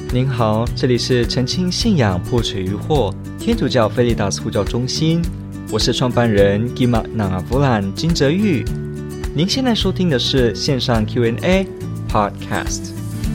您好，这里是澄清信仰破除疑惑天主教菲利达斯呼叫中心，我是创办人 Gima Nangavulan 金哲玉。您现在收听的是线上 Q&A Podcast。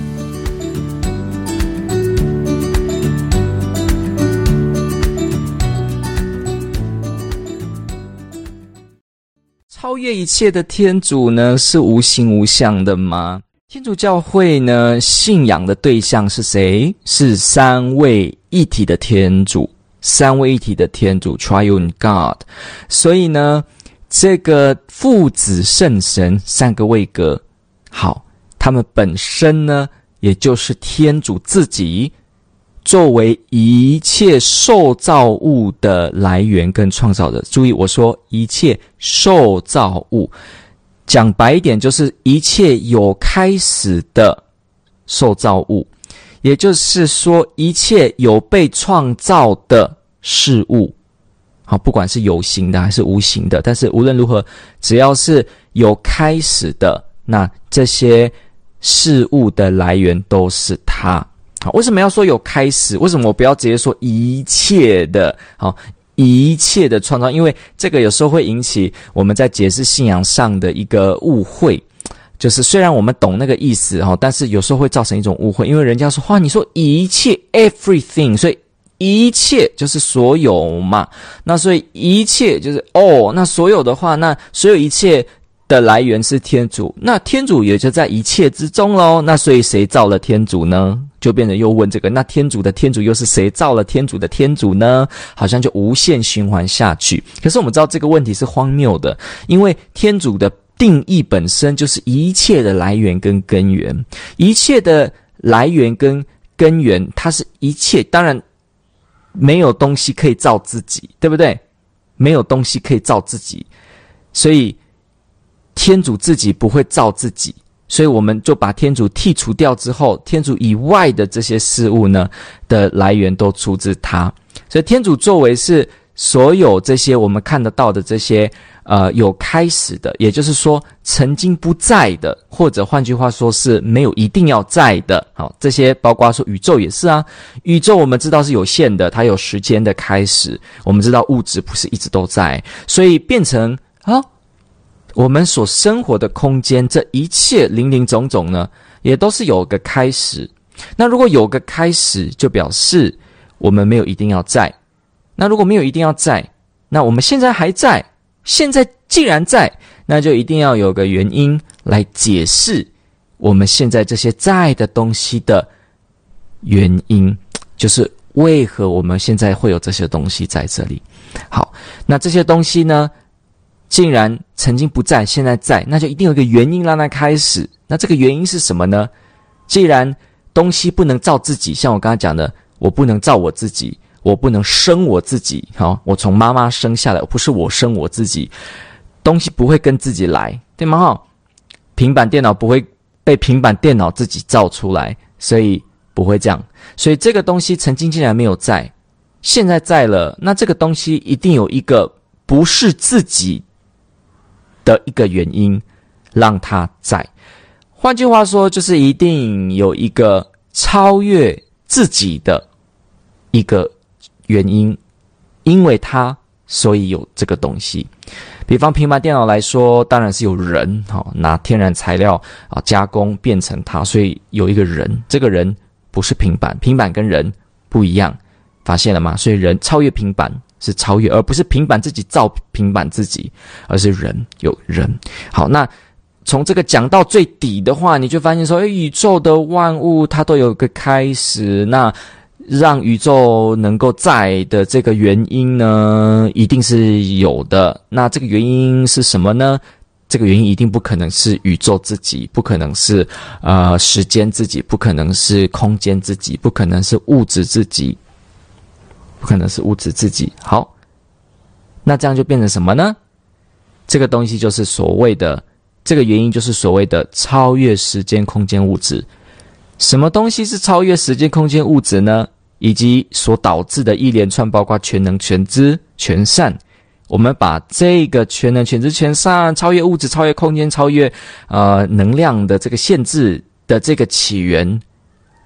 超越一切的天主呢，是无形无相的吗？天主教会呢，信仰的对象是谁？是三位一体的天主，三位一体的天主 Triune God。 所以呢，这个父子圣神三个位格，好，他们本身呢，也就是天主自己作为一切受造物的来源跟创造者。注意我说一切受造物，讲白一点就是一切有开始的受造物，也就是说一切有被创造的事物。好，不管是有形的还是无形的，但是无论如何，只要是有开始的，那这些事物的来源都是他。好，为什么要说有开始？为什么我不要直接说一切的？好，一切的创造，因为这个有时候会引起我们在解释信仰上的一个误会，就是虽然我们懂那个意思，但是有时候会造成一种误会，因为人家说哇，你说一切 everything， 所以一切就是所有嘛，那所以一切就是那所有的话，那所有一切的来源是天主，那天主也就在一切之中咯。那所以谁造了天主呢？就变成又问这个，那天主的天主又是谁造了天主的天主呢？好像就无限循环下去。可是我们知道这个问题是荒谬的，因为天主的定义本身就是一切的来源跟根源，一切的来源跟根源，它是一切，当然没有东西可以造自己，对不对？没有东西可以造自己，所以天主自己不会造自己，所以我们就把天主剔除掉之后，天主以外的这些事物呢的来源都出自他。所以天主作为是所有这些我们看得到的这些有开始的，也就是说曾经不在的，或者换句话说是没有一定要在的。好，这些包括说宇宙也是啊，宇宙我们知道是有限的，它有时间的开始，我们知道物质不是一直都在，所以变成我们所生活的空间，这一切林林总总呢，也都是有个开始。那如果有个开始，就表示我们没有一定要在。那如果没有一定要在，那我们现在还在，现在既然在，那就一定要有个原因来解释我们现在这些在的东西的原因，就是为何我们现在会有这些东西在这里。好，那这些东西呢，竟然曾经不在，现在在，那就一定有一个原因让它开始。那这个原因是什么呢？既然东西不能造自己，像我刚才讲的，我不能造我自己，我不能生我自己。好，我从妈妈生下来，不是我生我自己，东西不会跟自己来，对吗？平板电脑不会被平板电脑自己造出来，所以不会这样。所以这个东西曾经竟然没有在，现在在了，那这个东西一定有一个不是自己的一个原因让它在。换句话说，就是一定有一个超越自己的一个原因，因为它所以有这个东西。比方平板电脑来说，当然是有人拿天然材料加工变成它，所以有一个人，这个人不是平板，平板跟人不一样，发现了吗？所以人超越平板，是超越，而不是平板自己造平板自己，而是人有人。好，那从这个讲到最底的话，你就发现说，宇宙的万物它都有个开始，那让宇宙能够在的这个原因呢，一定是有的。那这个原因是什么呢？这个原因一定不可能是宇宙自己，不可能是时间自己，不可能是空间自己，不可能是物质自己，不可能是物质自己。好，那这样就变成什么呢？这个东西就是所谓的，这个原因就是所谓的超越时间空间物质。什么东西是超越时间空间物质呢？以及所导致的一连串包括全能全知全善，我们把这个全能全知全善超越物质超越空间超越能量的这个限制的这个起源，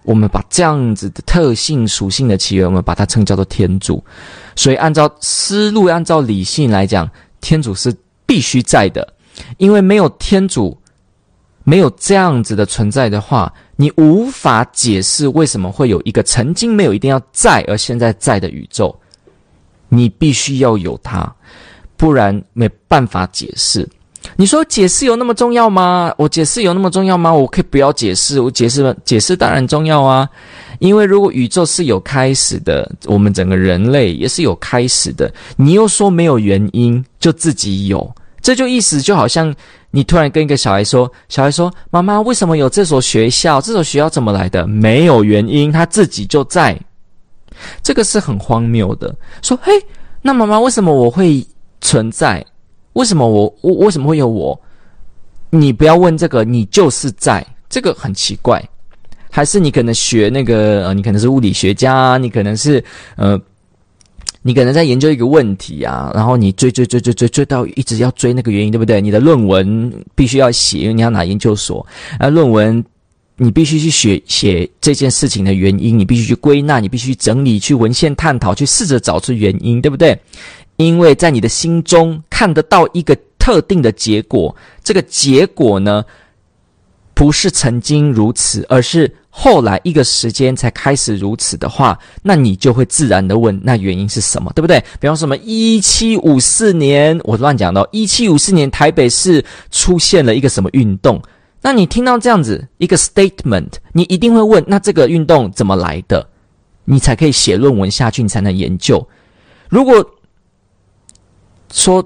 我们把这样子的特性属性的起源，我们把它称叫做天主。所以按照思路，按照理性来讲，天主是必须在的，因为没有天主，没有这样子的存在的话，你无法解释为什么会有一个曾经没有一定要在而现在在的宇宙。你必须要有它，不然没办法解释。你说解释有那么重要吗？我解释有那么重要吗？我可以不要解释，我解释当然重要啊。因为如果宇宙是有开始的，我们整个人类也是有开始的，你又说没有原因，就自己有，这就意思就好像你突然跟一个小孩说，妈妈，为什么有这所学校？这所学校怎么来的？没有原因，它自己就在。这个是很荒谬的。说，嘿，那妈妈，为什么我会存在？为什么我为什么会有我？你不要问这个，你就是在，这个很奇怪。还是你可能学那个你可能是物理学家，你可能是你可能在研究一个问题啊，然后你追到一直要追那个原因，对不对？你的论文必须要写，因为你要拿研究所，论文你必须去写这件事情的原因，你必须去归纳，你必须整理，去文献探讨，去试着找出原因，对不对？因为在你的心中看得到一个特定的结果，这个结果呢，不是曾经如此，而是后来一个时间才开始如此的话，那你就会自然的问，那原因是什么，对不对？比方说什么1754年，我乱讲的，1754年台北市出现了一个什么运动，那你听到这样子一个 statement， 你一定会问，那这个运动怎么来的？你才可以写论文下去，你才能研究。如果说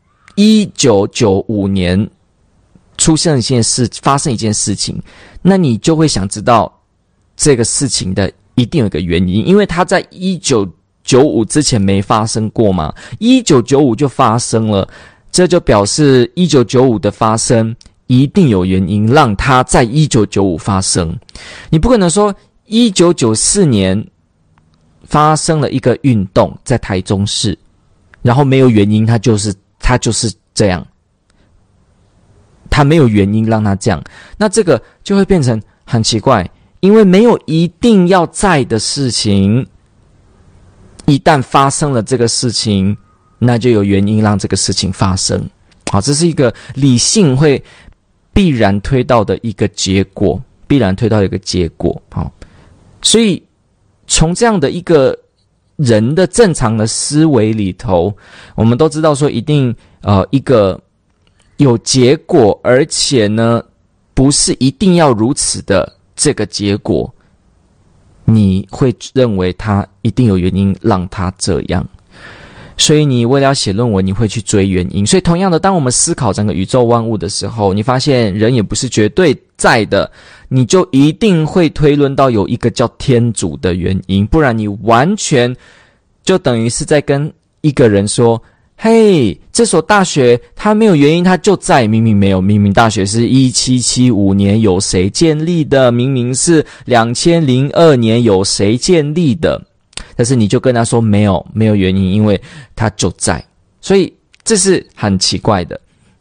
1995年出现一件事，发生一件事情，那你就会想知道这个事情的一定有一个原因，因为它在1995之前没发生过嘛，1995就发生了，这就表示1995的发生一定有原因让它在1995发生。你不可能说1994年发生了一个运动在台中市，然后没有原因，它就是这样，它没有原因让它这样，那这个就会变成很奇怪，因为没有一定要在的事情，一旦发生了这个事情，那就有原因让这个事情发生。好，这是一个理性会必然推到的一个结果，好，所以从这样的一个人的正常的思维里头，我们都知道说一定一个有结果，而且呢不是一定要如此的这个结果，你会认为它一定有原因让它这样。所以你为了要写论文，你会去追原因。所以同样的，当我们思考整个宇宙万物的时候，你发现人也不是绝对在的，你就一定会推论到有一个叫天主的原因，不然你完全就等于是在跟一个人说，嘿，这所大学它没有原因，它就在，明明没有，明明大学是1775年有谁建立的，明明是2002年有谁建立的，但是你就跟他说没有原因，因为它就在。所以这是很奇怪的。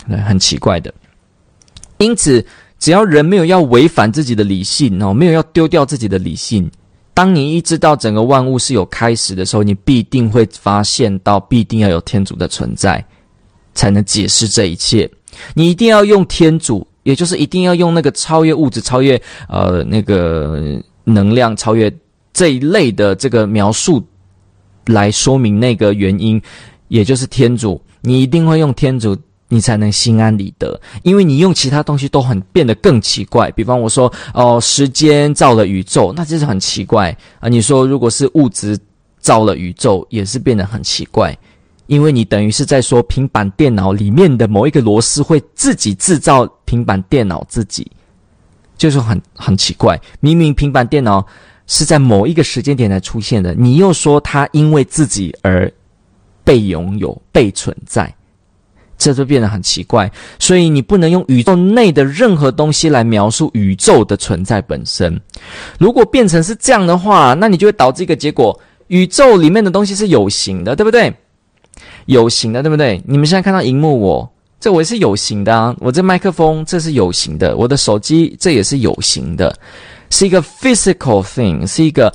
因此只要人没有要违反自己的理性，没有要丢掉自己的理性，当你一知道整个万物是有开始的时候，你必定会发现到必定要有天主的存在才能解释这一切。你一定要用天主，也就是一定要用那个超越物质，超越那个能量，超越这一类的这个描述来说明那个原因，也就是天主。你一定会用天主，你才能心安理得，因为你用其他东西都变得更奇怪。比方我说时间造了宇宙，那这是很奇怪啊。你说如果是物质造了宇宙，也是变得很奇怪，因为你等于是在说平板电脑里面的某一个螺丝会自己制造平板电脑自己，就是很奇怪。明明平板电脑是在某一个时间点才出现的，你又说它因为自己而被拥有、被存在，这就变得很奇怪。所以你不能用宇宙内的任何东西来描述宇宙的存在本身。如果变成是这样的话，那你就会导致一个结果，宇宙里面的东西是有形的，对不对？有形的，对不对？你们现在看到萤幕这我也是有形的啊，我这麦克风这是有形的，我的手机这也是有形的，是一个 physical thing， 是一个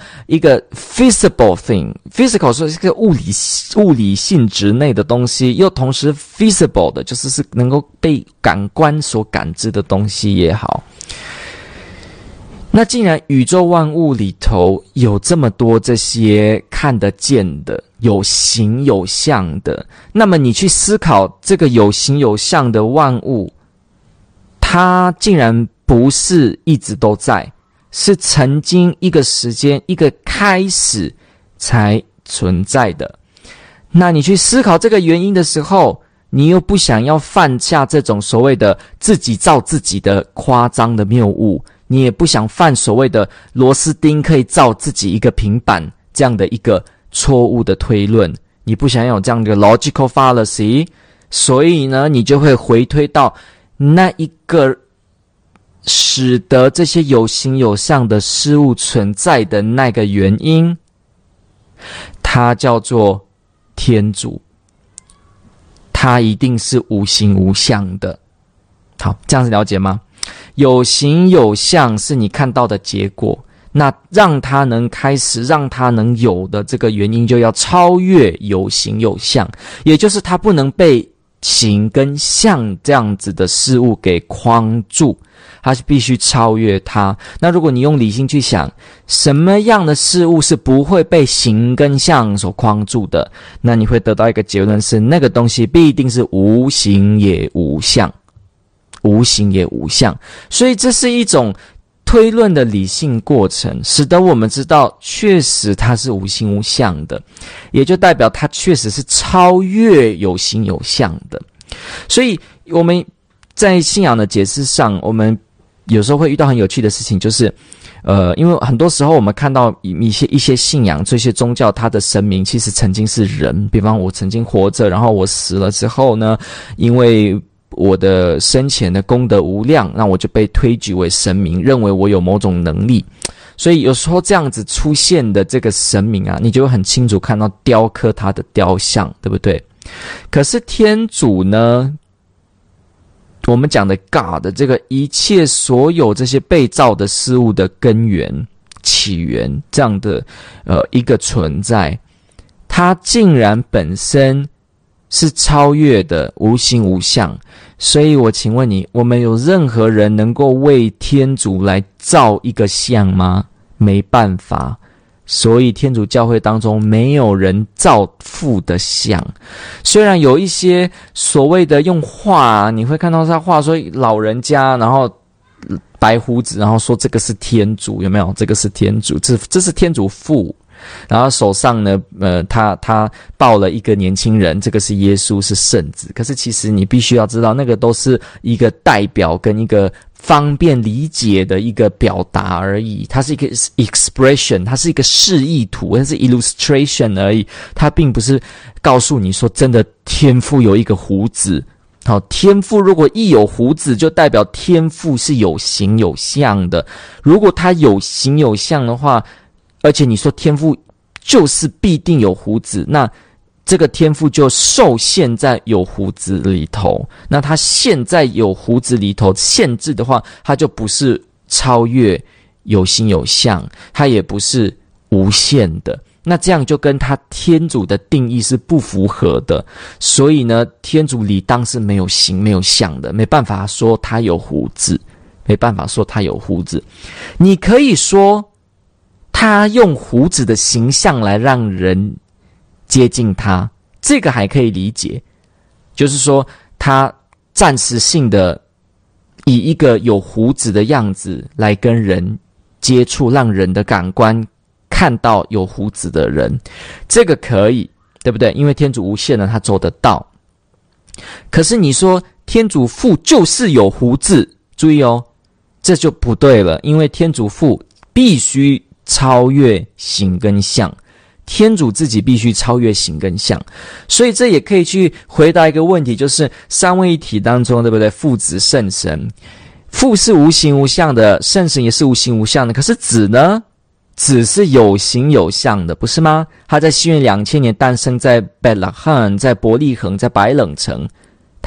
visible thing。physical 是一个物理性质内的东西，又同时 visible 的，就是能够被感官所感知的东西也好。那既然宇宙万物里头有这么多这些看得见的、有形有相的，那么你去思考这个有形有相的万物，它竟然不是一直都在，是曾经一个时间、一个开始才存在的。那你去思考这个原因的时候，你又不想要犯下这种所谓的自己造自己的夸张的谬误，你也不想犯所谓的螺丝钉可以造自己一个平板这样的一个错误的推论，你不想要有这样的 logical fallacy， 所以呢，你就会回推到那一个使得这些有形有相的事物存在的那个原因，它叫做天主，它一定是无形无相的。好，这样子了解吗？有形有相是你看到的结果，那让它能开始，让它能有的这个原因，就要超越有形有相，也就是它不能被形跟相这样子的事物给框住，它是必须超越它。那如果你用理性去想，什么样的事物是不会被形跟相所框住的，那你会得到一个结论是，那个东西必定是无形也无相，无形也无相。所以这是一种推论的理性过程，使得我们知道确实它是无形无相的，也就代表它确实是超越有形有相的。所以我们在信仰的解释上，我们有时候会遇到很有趣的事情，就是因为很多时候我们看到一些信仰，这些宗教它的神明其实曾经是人，比方我曾经活着，然后我死了之后呢，因为我的生前的功德无量，那我就被推举为神明，认为我有某种能力。所以有时候这样子出现的这个神明啊，你就会很清楚看到雕刻他的雕像，对不对？可是天主呢，我们讲的 God 这个一切所有这些被造的事物的根源、起源这样的一个存在，它竟然本身是超越的，无形无相。所以我请问你，我们有任何人能够为天主来造一个像吗？没办法。所以天主教会当中没有人造父的像。虽然有一些所谓的用画，你会看到他画说老人家，然后白胡子，然后说这个是天主，有没有？这个是天主，这是天主父。然后手上呢，他抱了一个年轻人，这个是耶稣，是圣子。可是其实你必须要知道，那个都是一个代表跟一个方便理解的一个表达而已，它是一个 expression， 它是一个示意图，它是 illustration 而已，它并不是告诉你说真的天父有一个胡子。好，天父如果一有胡子，就代表天父是有形有相的。如果他有形有相的话，而且你说天父就是必定有胡子，那这个天父就受限在有胡子里头。那他现在有胡子里头限制的话，他就不是超越有形有相，他也不是无限的。那这样就跟他天主的定义是不符合的。所以呢，天主理当是没有形没有相的，没办法说他有胡子，没办法说他有胡子。你可以说他用胡子的形象来让人接近他，这个还可以理解，就是说他暂时性的以一个有胡子的样子来跟人接触，让人的感官看到有胡子的人，这个可以，对不对？因为天主无限的，他做得到。可是你说天主父就是有胡子，注意哦，这就不对了，因为天主父必须超越形跟相，天主自己必须超越形跟相。所以这也可以去回答一个问题，就是三位一体当中，对不对？父子圣神，父是无形无相的，圣神也是无形无相的，可是子呢？子是有形有相的，不是吗？他在西元2000年诞生在贝勒汉，在伯利恒，在白冷城，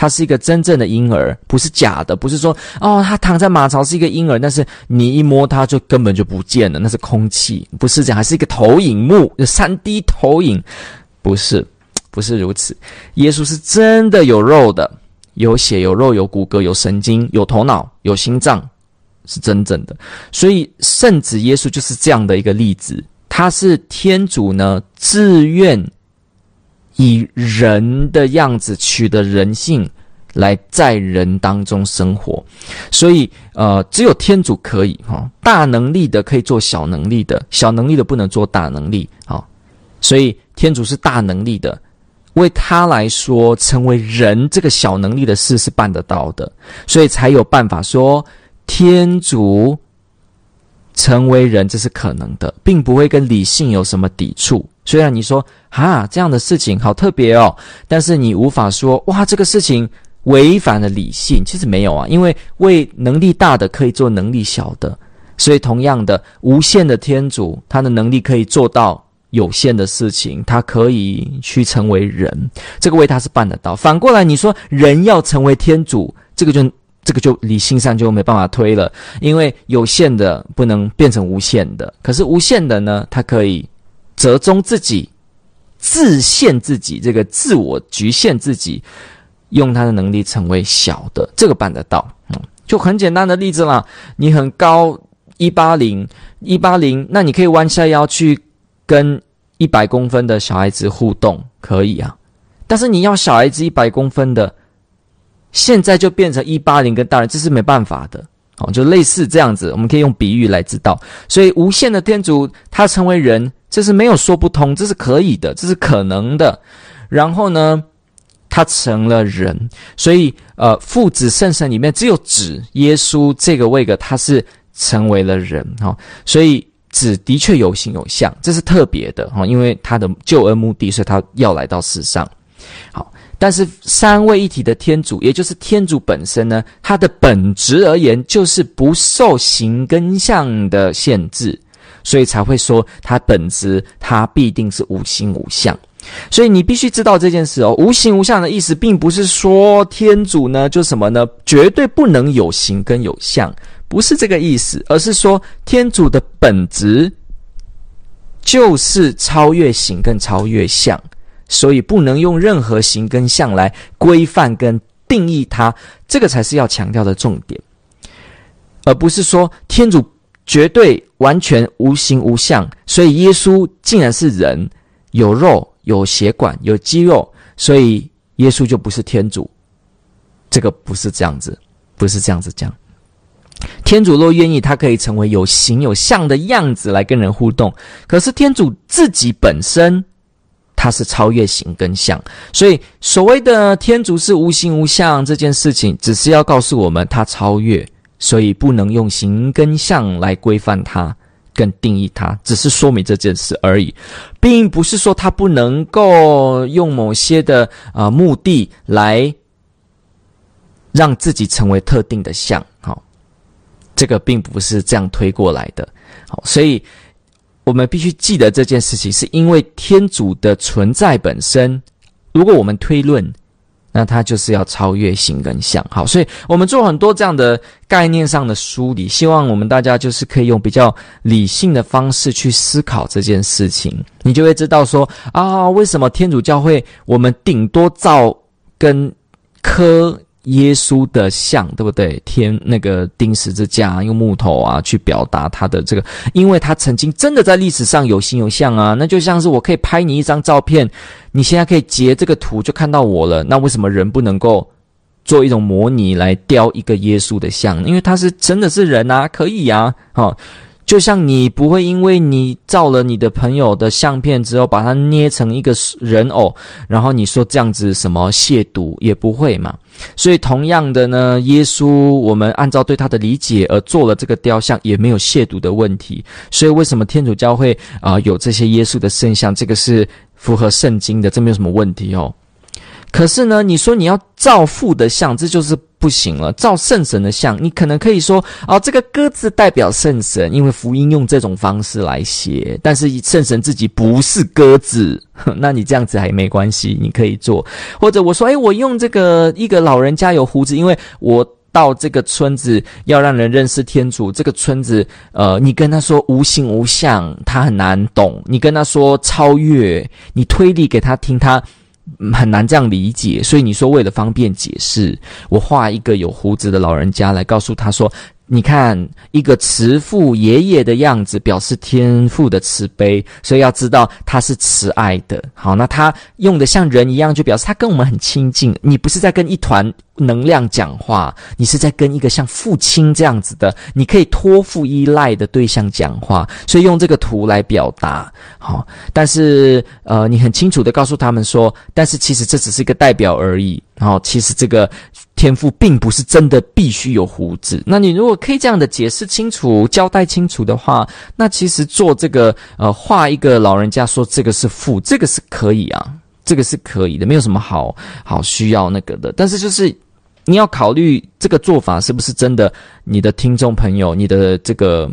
他是一个真正的婴儿，不是假的，不是说他躺在马槽是一个婴儿，但是你一摸他就根本就不见了，那是空气，不是这样，还是一个投影幕，3D 投影，不是如此。耶稣是真的有肉的，有血有肉有骨骼有神经有头脑有心脏，是真正的。所以圣子耶稣就是这样的一个例子，他是天主呢自愿以人的样子取得人性来在人当中生活。所以只有天主可以大能力的可以做小能力的，小能力的不能做大能力所以天主是大能力的，为他来说成为人这个小能力的事是办得到的，所以才有办法说天主成为人，这是可能的，并不会跟理性有什么抵触。虽然你说这样的事情好特别但是你无法说哇这个事情违反了理性，其实没有因为为能力大的可以做能力小的，所以同样的无限的天主，他的能力可以做到有限的事情，他可以去成为人，这个为他是办得到。反过来你说人要成为天主，这个就理性上就没办法推了，因为有限的不能变成无限的，可是无限的呢，它可以折中自己，自限自己，这个自我局限自己，用他的能力成为小的，这个办得到。就很简单的例子啦，你很高180，那你可以弯下腰去跟100公分的小孩子互动，可以但是你要小孩子100公分的现在就变成180跟大人，这是没办法的就类似这样子，我们可以用比喻来知道。所以无限的天主他成为人，这是没有说不通，这是可以的，这是可能的。然后呢他成了人，所以父子圣神里面只有子耶稣这个位格他是成为了人所以子的确有形有相，这是特别的因为他的救恩目的，所以他要来到世上。好，但是三位一体的天主，也就是天主本身呢，它的本质而言就是不受形跟相的限制，所以才会说它本质它必定是无形无相。所以你必须知道这件事无形无相的意思并不是说天主呢就什么呢绝对不能有形跟有相，不是这个意思，而是说天主的本质就是超越形跟超越相，所以不能用任何形跟相来规范跟定义它，这个才是要强调的重点，而不是说天主绝对完全无形无相，所以耶稣竟然是人，有肉有血管有肌肉，所以耶稣就不是天主，这个不是这样子，不是这样子讲。天主若愿意，他可以成为有形有相的样子来跟人互动，可是天主自己本身他是超越形跟相，所以所谓的天主是无形无相这件事情只是要告诉我们他超越，所以不能用形跟相来规范他跟定义它，只是说明这件事而已，并不是说他不能够用某些的目的来让自己成为特定的相这个并不是这样推过来的所以我们必须记得这件事情，是因为天主的存在本身，如果我们推论，那它就是要超越形跟相。好，所以我们做很多这样的概念上的梳理，希望我们大家就是可以用比较理性的方式去思考这件事情，你就会知道说为什么天主教会我们顶多造跟刻耶稣的像，对不对？那个钉十字架用木头去表达他的这个，因为他曾经真的在历史上有形有相那就像是我可以拍你一张照片，你现在可以截这个图就看到我了，那为什么人不能够做一种模拟来雕一个耶稣的像？因为他是真的是人可以就像你不会因为你照了你的朋友的相片之后把它捏成一个人偶，然后你说这样子什么亵渎，也不会嘛。所以同样的呢，耶稣我们按照对他的理解而做了这个雕像，也没有亵渎的问题。所以为什么天主教会有这些耶稣的圣像，这个是符合圣经的，这没有什么问题可是呢，你说你要造父的像，这就是不行了。照圣神的像，你可能可以说这个鸽子代表圣神，因为福音用这种方式来写，但是圣神自己不是鸽子，那你这样子还没关系，你可以做。或者我说我用这个一个老人家有胡子，因为我到这个村子要让人认识天主，这个村子你跟他说无形无相，他很难懂，你跟他说超越，你推理给他听，他很难这样理解，所以你说为了方便解释，我画一个有胡子的老人家来告诉他说，你看一个慈父爷爷的样子表示天父的慈悲，所以要知道他是慈爱的。好，那他用的像人一样，就表示他跟我们很亲近，你不是在跟一团能量讲话，你是在跟一个像父亲这样子的你可以托付依赖的对象讲话，所以用这个图来表达。好，但是你很清楚的告诉他们说，但是其实这只是一个代表而已，然后其实这个天父并不是真的必须有胡子。那你如果可以这样的解释清楚交代清楚的话，那其实做这个画一个老人家说这个是父，这个是可以啊，这个是可以的，没有什么好需要那个的。但是就是你要考虑这个做法是不是真的你的听众朋友，你的这个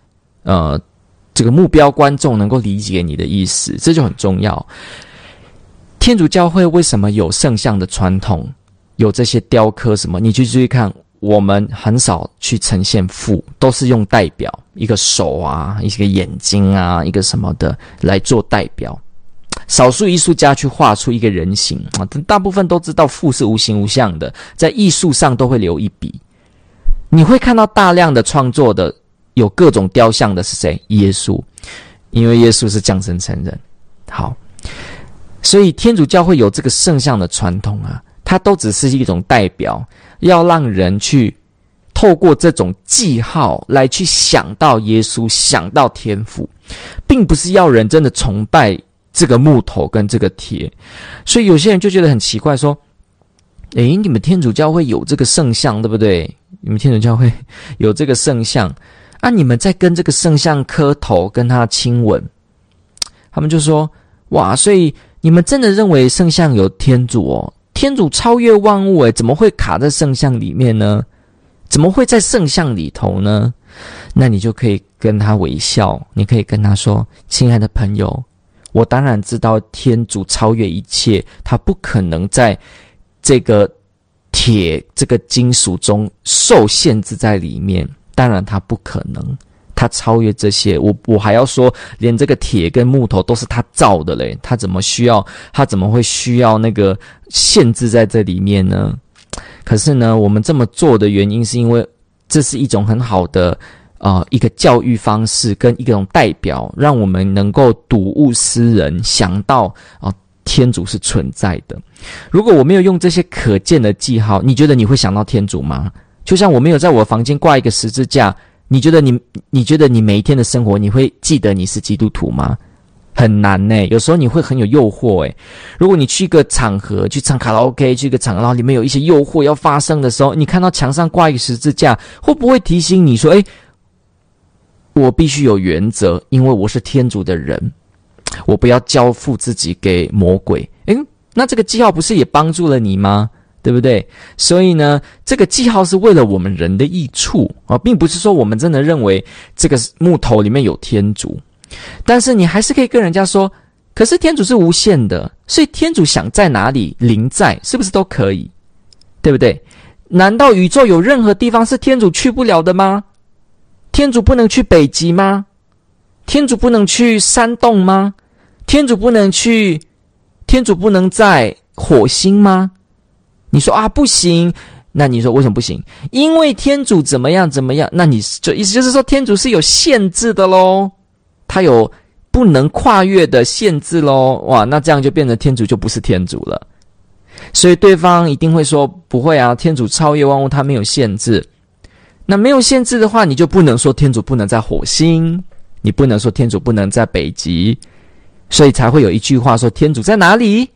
目标观众能够理解你的意思，这就很重要。天主教会为什么有圣像的传统，有这些雕刻什么，你去注意看，我们很少去呈现父，都是用代表，一个手啊，一个眼睛啊，一个什么的来做代表。少数艺术家去画出一个人形啊，大部分都知道父是无形无相的，在艺术上都会留一笔。你会看到大量的创作的有各种雕像的是谁？耶稣，因为耶稣是降生成人。好，所以天主教会有这个圣像的传统啊，它都只是一种代表，要让人去透过这种记号来去想到耶稣，想到天父，并不是要人真的崇拜这个木头跟这个铁。所以有些人就觉得很奇怪，说你们天主教会有这个圣像，对不对？你们天主教会有这个圣像啊，你们在跟这个圣像磕头跟他亲吻。他们就说，哇，所以你们真的认为圣像有天主哦？天主超越万物怎么会卡在圣像里面呢？怎么会在圣像里头呢？那你就可以跟他微笑，你可以跟他说，亲爱的朋友，我当然知道天主超越一切，他不可能在这个铁这个金属中受限制在里面，当然他不可能，他超越这些。我还要说，连这个铁跟木头都是他造的嘞，他怎么会需要那个限制在这里面呢？可是呢，我们这么做的原因是因为这是一种很好的一个教育方式跟一种代表，让我们能够睹物思人，想到天主是存在的。如果我没有用这些可见的记号，你觉得你会想到天主吗？就像我没有在我房间挂一个十字架，你觉得你每一天的生活你会记得你是基督徒吗？很难有时候你会很有诱惑如果你去一个场合，去唱卡拉 OK， 去一个场合，然后里面有一些诱惑要发生的时候，你看到墙上挂一个十字架，会不会提醒你说，我必须有原则，因为我是天主的人，我不要交付自己给魔鬼。那这个记号不是也帮助了你吗？对不对？所以呢，这个记号是为了我们人的益处并不是说我们真的认为这个木头里面有天主。但是你还是可以跟人家说，可是天主是无限的，所以天主想在哪里临在，是不是都可以？对不对？难道宇宙有任何地方是天主去不了的吗？天主不能去北极吗？天主不能去山洞吗？天主不能在火星吗？你说不行，那你说为什么不行？因为天主怎么样，那你就意思就是说天主是有限制的咯，他有不能跨越的限制咯。哇，那这样就变成天主就不是天主了。所以对方一定会说，不会啊，天主超越万物，他没有限制。那没有限制的话，你就不能说天主不能在火星，你不能说天主不能在北极，所以才会有一句话说，天主在哪里？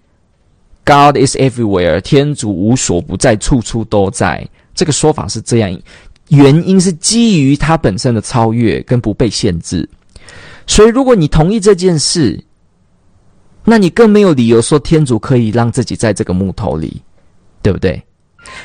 God is everywhere， 天主无所不在，处处都在。这个说法是这样，原因是基于他本身的超越跟不被限制。所以如果你同意这件事，那你更没有理由说天主可以让自己在这个木头里，对不对？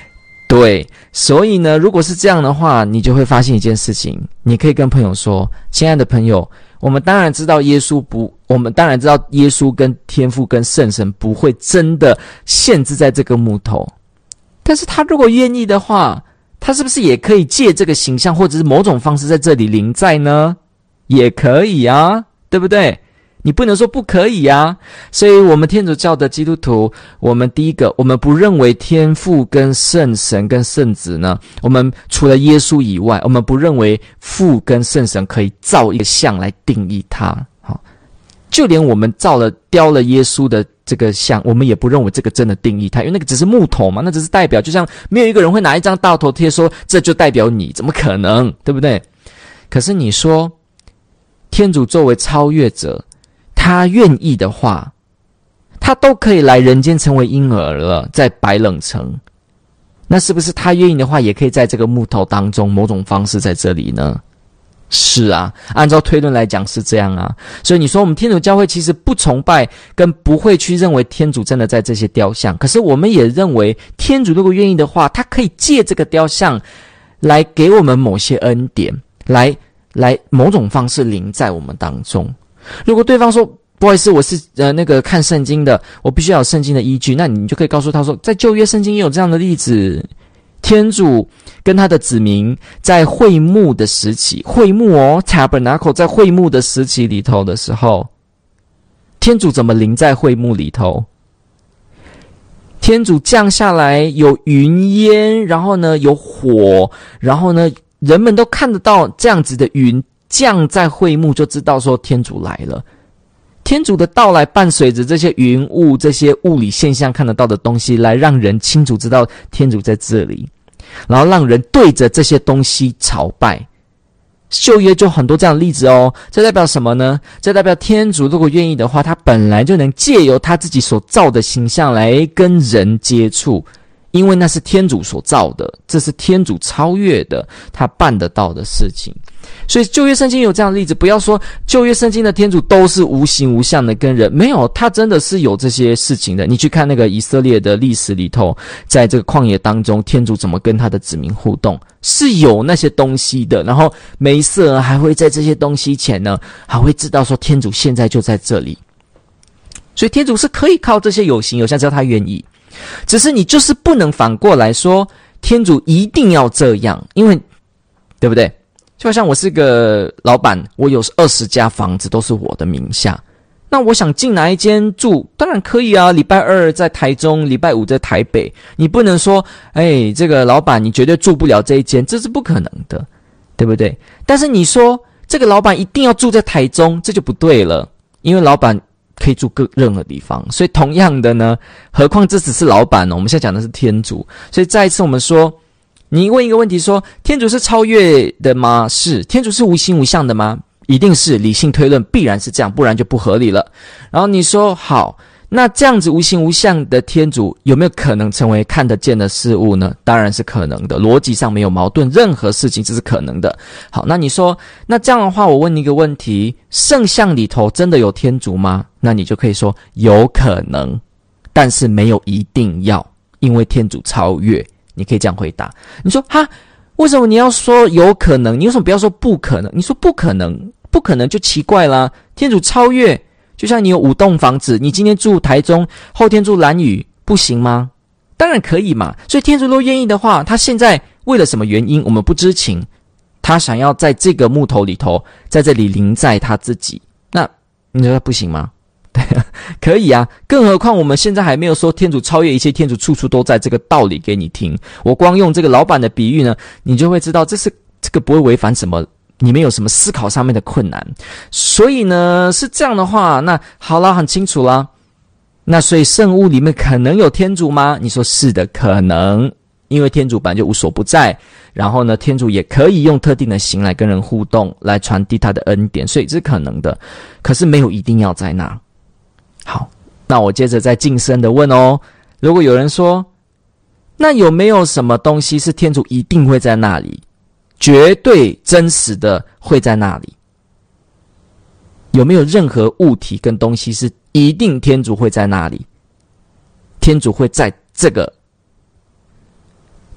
对，所以呢，如果是这样的话，你就会发现一件事情，你可以跟朋友说，亲爱的朋友，我们当然知道耶稣跟天父跟圣神不会真的限制在这个木头，但是他如果愿意的话，他是不是也可以借这个形象或者是某种方式在这里临在呢？也可以啊，对不对？你不能说不可以啊。所以我们天主教的基督徒，我们第一个，我们不认为天父跟圣神跟圣子呢，我们除了耶稣以外，我们不认为父跟圣神可以造一个像来定义它。好，就连我们雕了耶稣的这个像，我们也不认为这个真的定义它，因为那个只是木头嘛，那只是代表，就像没有一个人会拿一张大头贴说这就代表你，怎么可能，对不对？可是你说天主作为超越者，他愿意的话，他都可以来人间成为婴儿了，在白冷城，那是不是他愿意的话，也可以在这个木头当中某种方式在这里呢？是啊，按照推论来讲是这样啊。所以你说我们天主教会其实不崇拜跟不会去认为天主真的在这些雕像，可是我们也认为天主如果愿意的话，他可以借这个雕像来给我们某些恩典，来某种方式临在我们当中。如果对方说不好意思，我是看圣经的，我必须要有圣经的依据，那你就可以告诉他说，在旧约圣经也有这样的例子，天主跟他的子民在会幕的时期，会幕tabernacle 在会幕的时期里头的时候，天主怎么临在会幕里头？天主降下来有云烟，然后呢有火，然后呢人们都看得到这样子的云降在会幕，就知道说天主来了。天主的到来伴随着这些云雾，这些物理现象看得到的东西，来让人清楚知道天主在这里，然后让人对着这些东西朝拜。旧约就很多这样的例子哦，这代表什么呢？这代表天主如果愿意的话，他本来就能借由他自己所造的形象来跟人接触，因为那是天主所造的，这是天主超越的，他办得到的事情。所以旧约圣经有这样的例子，不要说旧约圣经的天主都是无形无相的跟人，没有，他真的是有这些事情的。你去看那个以色列的历史里头，在这个旷野当中，天主怎么跟他的子民互动，是有那些东西的。然后梅瑟还会在这些东西前呢，还会知道说天主现在就在这里。所以天主是可以靠这些有形有相，只要他愿意。只是你就是不能反过来说天主一定要这样，因为对不对？就好像我是个老板，我有20家房子都是我的名下，那我想进哪一间住当然可以啊，礼拜二在台中，礼拜五在台北，你不能说这个老板你绝对住不了这一间，这是不可能的，对不对？但是你说这个老板一定要住在台中，这就不对了，因为老板可以住任何地方。所以同样的呢，何况这只是老板我们现在讲的是天主。所以再一次我们说，你问一个问题说，天主是超越的吗？是。天主是无形无相的吗？一定是，理性推论必然是这样，不然就不合理了。然后你说好，那这样子无形无相的天主有没有可能成为看得见的事物呢？当然是可能的，逻辑上没有矛盾，任何事情这是可能的。好，那你说，那这样的话我问你一个问题，圣像里头真的有天主吗？那你就可以说有可能，但是没有一定要，因为天主超越。你可以这样回答。你说哈，为什么你要说有可能？你为什么不要说不可能？你说不可能，不可能就奇怪啦。天主超越，就像你有5栋房子，你今天住台中，后天住兰屿，不行吗？当然可以嘛。所以天主若愿意的话，他现在为了什么原因我们不知情，他想要在这个木头里头，在这里临在他自己，那你说不行吗？对啊，可以啊，更何况我们现在还没有说天主超越一切，天主处处都在，这个道理给你听。我光用这个老板的比喻呢，你就会知道这个不会违反什么，你们有什么思考上面的困难。所以呢，是这样的话，那好啦，很清楚啦。那所以圣物里面可能有天主吗？你说是的，可能，因为天主本来就无所不在，然后呢，天主也可以用特定的形来跟人互动，来传递他的恩典，所以这是可能的。可是没有一定要在那。好，那我接着再晋升的问哦，如果有人说，那有没有什么东西是天主一定会在那里，绝对真实的会在那里？有没有任何物体跟东西是一定天主会在那里？天主会在这个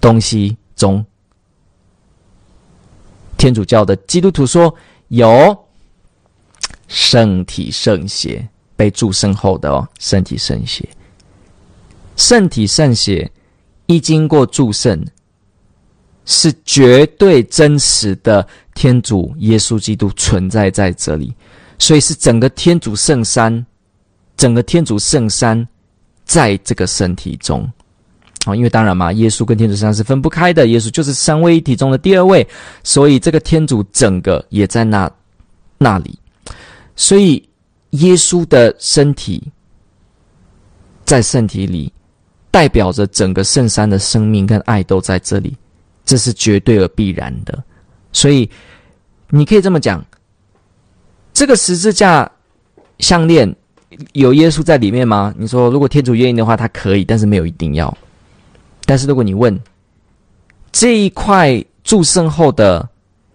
东西中，天主教的基督徒说有圣体圣血，被祝圣后的圣体圣血。圣体圣血一经过祝圣，是绝对真实的天主耶稣基督存在在这里，所以是整个天主圣山，整个天主圣山在这个圣体中。因为当然嘛，耶稣跟天主圣山是分不开的，耶稣就是三位一体中的第二位，所以这个天主整个也在那里。所以耶稣的身体在圣体里，代表着整个圣山的生命跟爱都在这里，这是绝对而必然的。所以你可以这么讲，这个十字架项链有耶稣在里面吗？你说如果天主愿意的话，他可以，但是没有一定要。但是如果你问这一块祝圣后的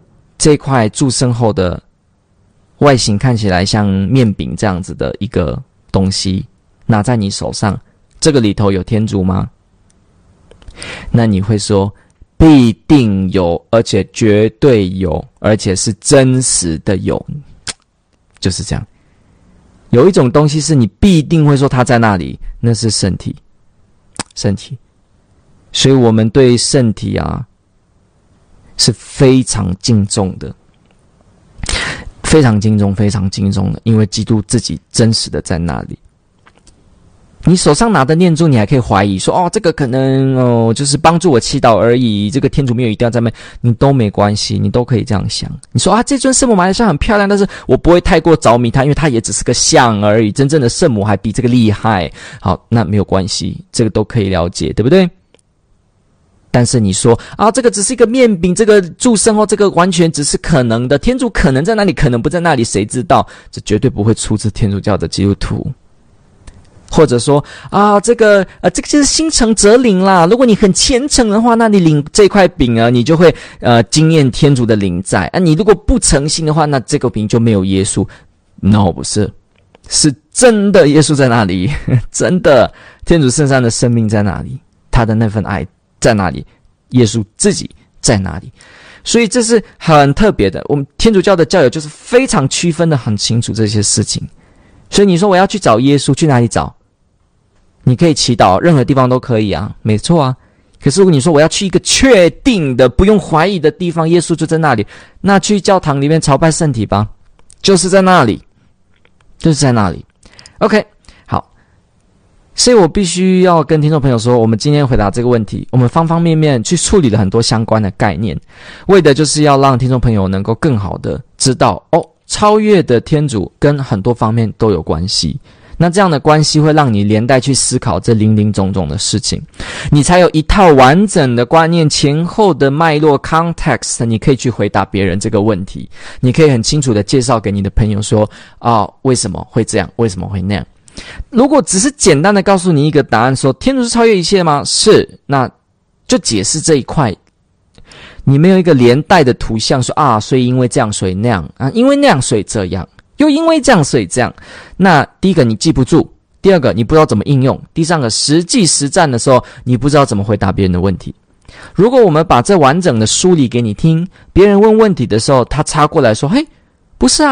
外形看起来像面饼这样子的一个东西拿在你手上，这个里头有天主吗？那你会说必定有，而且绝对有，而且是真实的有，就是这样。有一种东西是你必定会说它在那里，那是圣体。所以我们对圣体是非常敬重的，非常敬重的，因为基督自己真实的在那里。你手上拿的念珠，你还可以怀疑说这个可能就是帮助我祈祷而已，这个天主没有一定要在那，你都没关系，你都可以这样想。你说这尊圣母玛利亚很漂亮，但是我不会太过着迷它，因为它也只是个像而已，真正的圣母还比这个厉害。好，那没有关系，这个都可以了解，对不对？但是你说这个只是一个面饼，这个祝圣后，这个完全只是可能的，天主可能在那里，可能不在那里，谁知道？这绝对不会出自天主教的基督徒。或者说这个就是心诚则灵啦，如果你很虔诚的话，那你领这块饼你就会经验天主的灵在你如果不诚心的话，那这个饼就没有耶稣。 No， 不是，是真的耶稣在那里，真的天主圣山的生命在那里，他的那份爱在哪里，耶稣自己在哪里。所以这是很特别的，我们天主教的教友就是非常区分的很清楚这些事情。所以你说我要去找耶稣，去哪里找？你可以祈祷，任何地方都可以没错可是如果你说我要去一个确定的不用怀疑的地方，耶稣就在那里，那去教堂里面朝拜圣体吧，就是在那里OK， 好，所以我必须要跟听众朋友说，我们今天回答这个问题，我们方方面面去处理了很多相关的概念，为的就是要让听众朋友能够更好的知道超越的天主跟很多方面都有关系。那这样的关系会让你连带去思考这林林总总的事情，你才有一套完整的观念，前后的脉络 context， 你可以去回答别人这个问题，你可以很清楚的介绍给你的朋友说为什么会这样，为什么会那样。如果只是简单的告诉你一个答案说天主是超越一切吗？是，那就解释这一块，你没有一个连带的图像说所以因为这样所以那样因为那样所以这样，又因为这样所以这样。那第一个你记不住，第二个你不知道怎么应用，第三个实际实战的时候你不知道怎么回答别人的问题。如果我们把这完整的梳理给你听，别人问问题的时候他插过来说嘿不是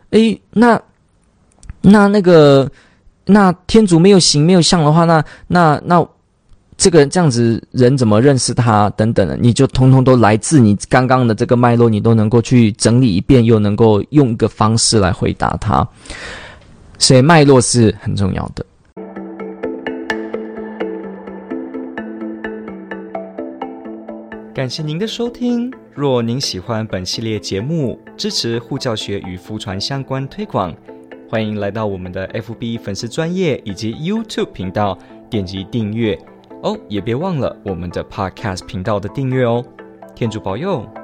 那天主没有形没有相的话，那这个这样子人怎么认识他等等的，你就通通都来自你刚刚的这个脉络，你都能够去整理一遍，又能够用一个方式来回答他。所以脉络是很重要的。 感谢您的收听，若您喜欢本系列节目，支持护教学与福传相关推广，欢迎来到我们的 FB 粉丝专页以及 YouTube 频道点击订阅也别忘了我们的 Podcast 频道的订阅天主保佑。